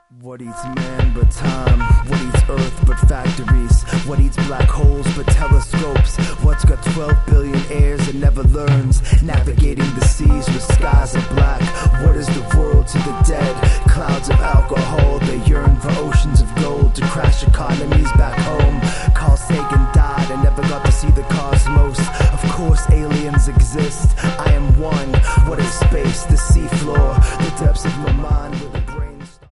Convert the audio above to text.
What eats man but time? What eats earth but factories? What eats black holes but telescopes? What's got 12 billion heirs and never learns? Navigating the seas with skies of black. What is the world to the dead? Clouds of alcohol, they yearn for oceans of gold to crash economies back home. Carl Sagan died and never got to see the cosmos. Of course aliens exist.